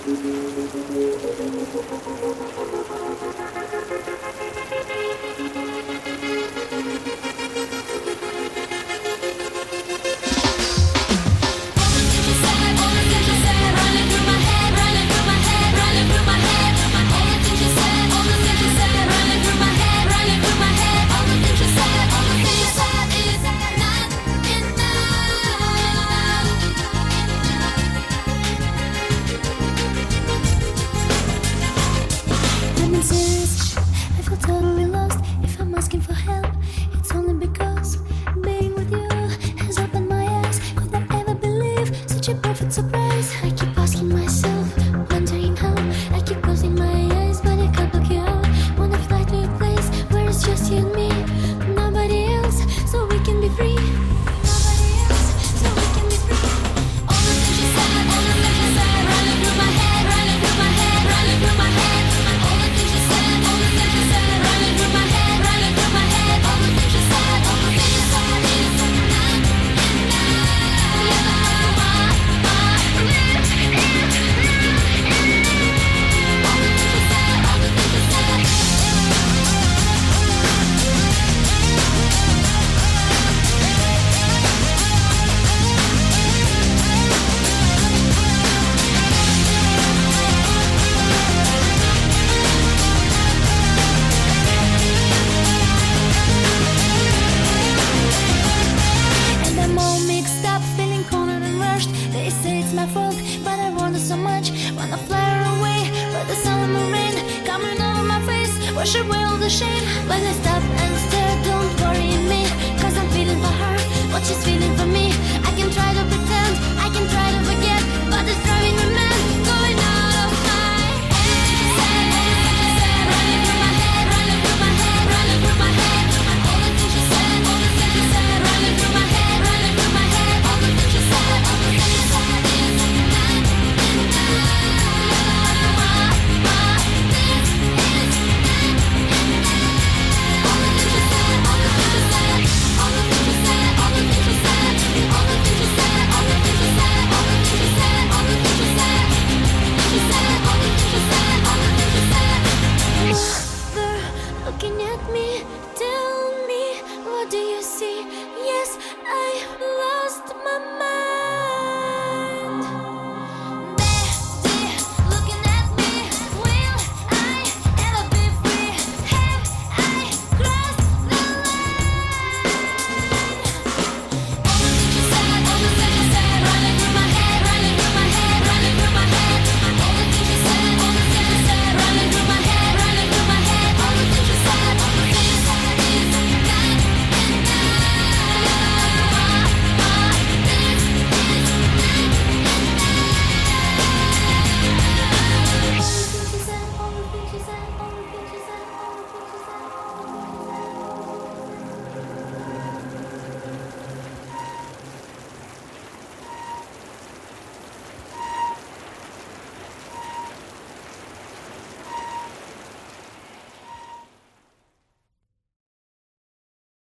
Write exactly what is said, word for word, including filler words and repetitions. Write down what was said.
Surprise. I keep asking myself, wondering how. I keep closing my eyes, but I can't block you out. Wanna fly to a place where it's just you and me, nobody else, so we can be free. Nobody else, so we can be free. All the things you said, all the things you said, running through my head, running through my head, running through my head. All the things you said, all the things you said, running through my head, running through my head. All the things you said, all the things you said is not enough. They say it's my fault, but I want it so much. Wanna fly away, but the sun and the rain coming over my face, wash away all the shame. But I stop and stare, don't worry me, cause I'm feeling for her what she's feeling for me. I can try to pretend, I can try to forget, but it's driving me mad, going out of my head. Running through my head, running through my head, running through my head. All the things you said, all the things you said, running through my head, running through my head. All the things you said, all the things you said is not enough. All the things you said, all the things you said, all the things you said, all the things you said, all the things you said, all the things you said, all the things you said, all the things you said, you said, all the things you said, all the things you said. Mother, looking at me, tell me, what do you see? Yes, I